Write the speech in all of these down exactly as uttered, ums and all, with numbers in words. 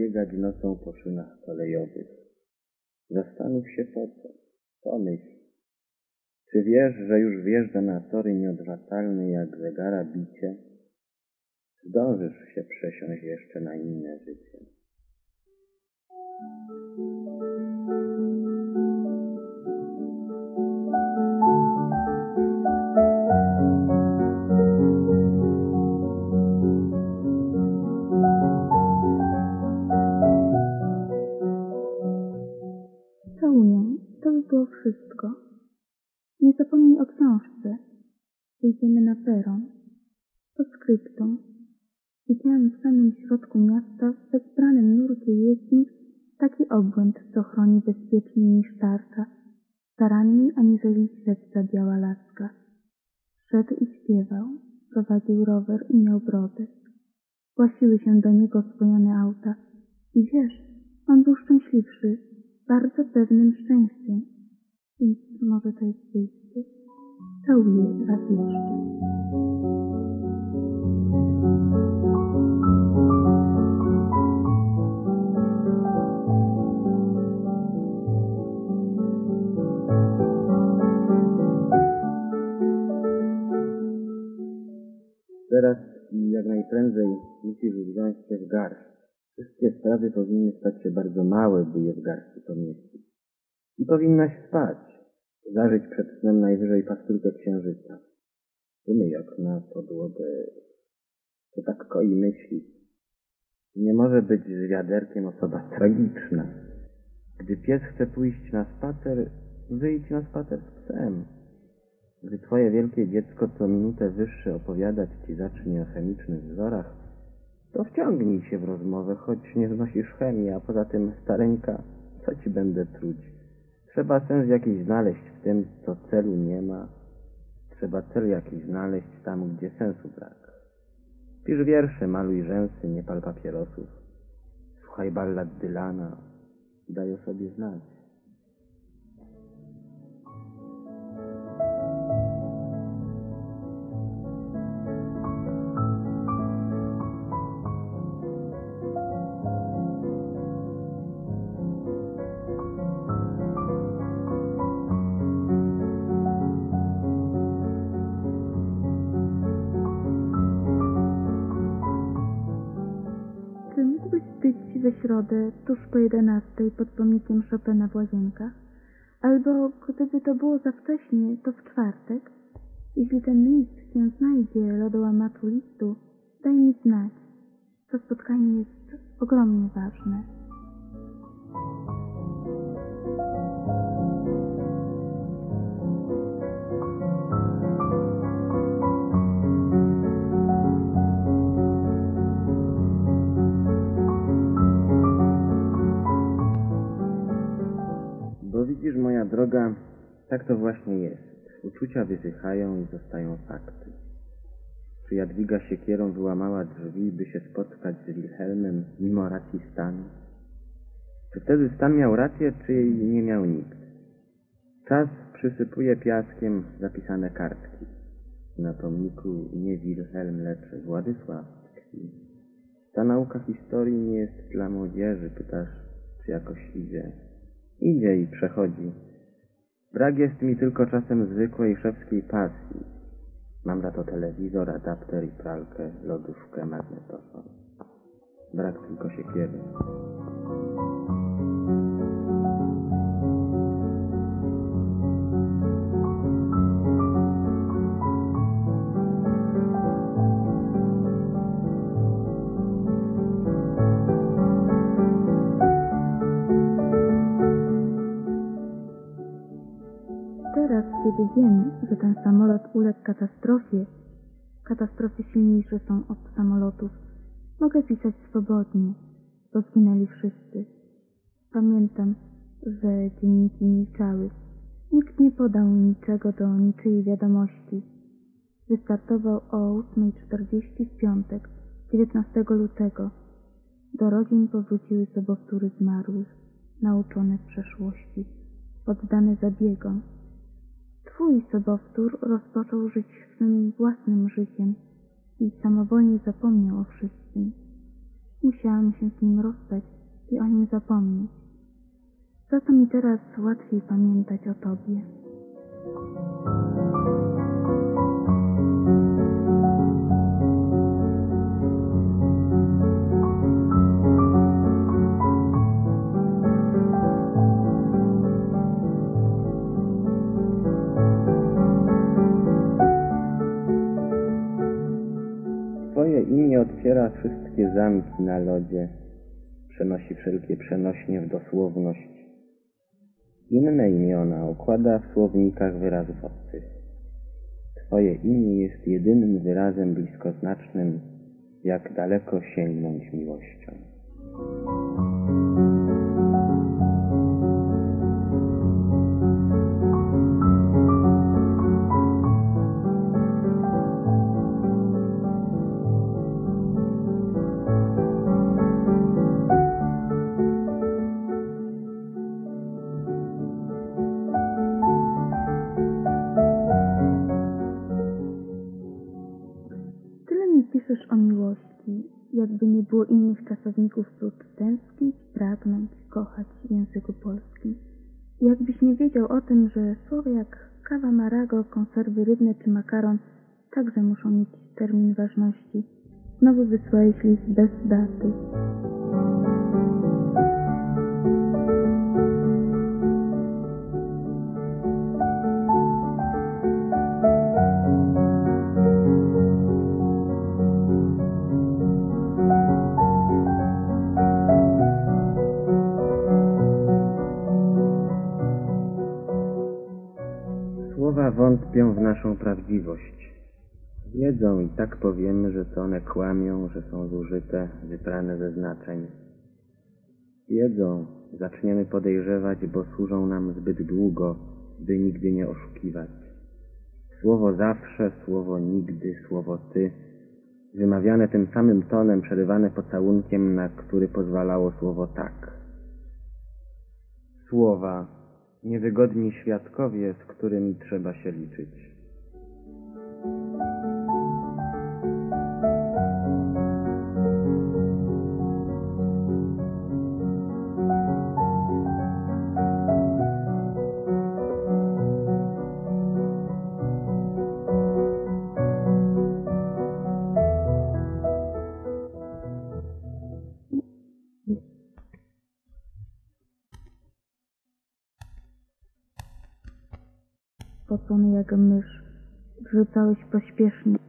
biegać nocą po szynach kolejowych. Zastanów się po co. Pomyśl. Czy wiesz, że już wjeżdża na tory nieodwracalny jak zegara bicie? Zdążysz się przesiąść jeszcze na inne życie. Całuję. To by było wszystko. Nie zapomnij o książce. Wyjdziemy na peron. Postscriptum. Widziałem w samym środku miasta, w bezbranym nurcie jezdni, taki obłęd, co chroni bezpieczniej niż tarcza, staranniej aniżeli ślepca biała laska. Szedł i śpiewał, prowadził rower i miał brodę. Głasiły się do niego oswojone auta. I wiesz, on był szczęśliwszy, bardzo pewnym szczęściem. Więc może to jest wyjście. Całuję raz jeszcze. Teraz i jak najprędzej musisz wziąć się w garść. Wszystkie sprawy powinny stać się bardzo małe, by je w garści pomieścić. I powinnaś spać, zażyć przed snem najwyżej pastylkę księżyca. Umyj okna, podłogę, to tak koi myśli. Nie może być z wiaderkiem osoba tragiczna. Gdy pies chce pójść na spacer, wyjdź na spacer z psem. Gdy twoje wielkie dziecko co minutę wyższe opowiadać ci zacznie o chemicznych wzorach, to wciągnij się w rozmowę, choć nie znosisz chemii, a poza tym, stareńka, co ci będę truć? Trzeba sens jakiś znaleźć w tym, co celu nie ma. Trzeba cel jakiś znaleźć tam, gdzie sensu brak. Pisz wiersze, maluj rzęsy, nie pal papierosów. Słuchaj ballad Dylana i daj o sobie znać. Czy mógłbyś być we środę, tuż po jedenastej, pod pomnikiem Chopina w Łazienkach? Albo, gdyby to było za wcześnie, to w czwartek? Jeśli ten list się znajdzie, lodołamaczu listu, daj mi znać. To spotkanie jest ogromnie ważne. Bo widzisz, moja droga, tak to właśnie jest. Uczucia wysychają i zostają fakty. Czy Jadwiga siekierą wyłamała drzwi, by się spotkać z Wilhelmem mimo racji stanu? Czy wtedy stan miał rację, czy jej nie miał nikt? Czas przysypuje piaskiem zapisane kartki. Na pomniku nie Wilhelm, lecz Władysław tkwi. Ta nauka historii nie jest dla młodzieży, pytasz, czy jakoś idzie. Idzie i przechodzi. Brak jest mi tylko czasem zwykłej szewskiej pasji. Mam za to telewizor, adapter i pralkę, lodówkę, magnetofon. Brak tylko siekiery. Teraz, kiedy wiem, że ten samolot uległ katastrofie, katastrofy silniejsze są od samolotów, mogę pisać swobodnie, bo zginęli wszyscy. Pamiętam, że dzienniki milczały. Nikt nie podał niczego do niczyjej wiadomości. Wystartował o ósma czterdzieści w piątek, dziewiętnastego lutego. Do rodzin powróciły sobowtóry zmarłych, nauczone w przeszłości, oddane zabiegom. Twój sobowtór rozpoczął żyć swym własnym życiem i samowolnie zapomniał o wszystkim. Musiałam się z nim rozstać, i o nim zapomnieć. Za to mi teraz łatwiej pamiętać o Tobie. Twoje imię otwiera wszystkie zamki na lodzie, przenosi wszelkie przenośnie w dosłowność. Inne imiona układa w słownikach wyrazów obcych. Twoje imię jest jedynym wyrazem bliskoznacznym, jak daleko sięgnąć miłością. Piszesz o miłości, jakby nie było innych czasowników prócz tęsknić, pragnąć, kochać w języku polskim. I jakbyś nie wiedział o tym, że słowa jak kawa marago, konserwy rybne czy makaron także muszą mieć termin ważności. Znowu wysłałeś list bez daty. Słowa wątpią w naszą prawdziwość. Wiedzą i tak powiemy, że to one kłamią, że są zużyte, wyprane ze znaczeń. Wiedzą, zaczniemy podejrzewać, bo służą nam zbyt długo, by nigdy nie oszukiwać. Słowo zawsze, słowo nigdy, słowo ty, wymawiane tym samym tonem, przerywane pocałunkiem, na który pozwalało słowo tak. Słowa, niewygodni świadkowie, z którymi trzeba się liczyć. Spocony jak mysz, wrzucałeś pośpiesznie.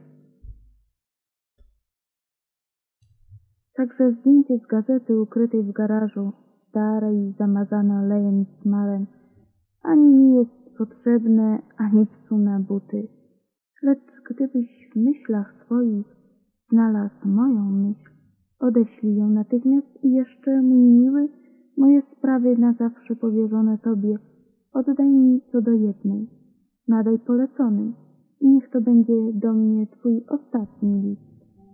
Także zdjęcie z gazety ukrytej w garażu, stare i zamazane olejem i smarem, ani nie jest potrzebne, ani psu na buty. Lecz gdybyś w myślach swoich znalazł moją myśl, odeślij ją natychmiast i jeszcze, mój miły, moje sprawy na zawsze powierzone Tobie oddaj mi co do jednej. Nadaj polecony i niech to będzie do mnie Twój ostatni list.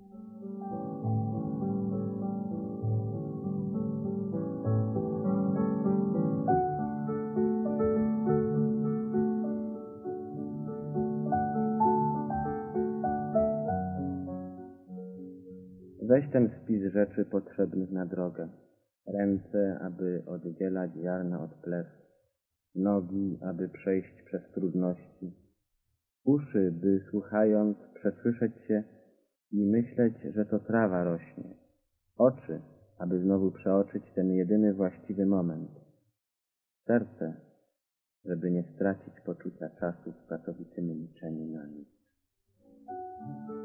Weź ten spis rzeczy potrzebnych na drogę. Ręce, aby oddzielać ziarna od plew. Nogi, aby przejść przez trudności. Uszy, by słuchając przesłyszeć się i myśleć, że to trawa rośnie. Oczy, aby znowu przeoczyć ten jedyny właściwy moment. Serce, żeby nie stracić poczucia czasu w pracowitym liczeniu na nic.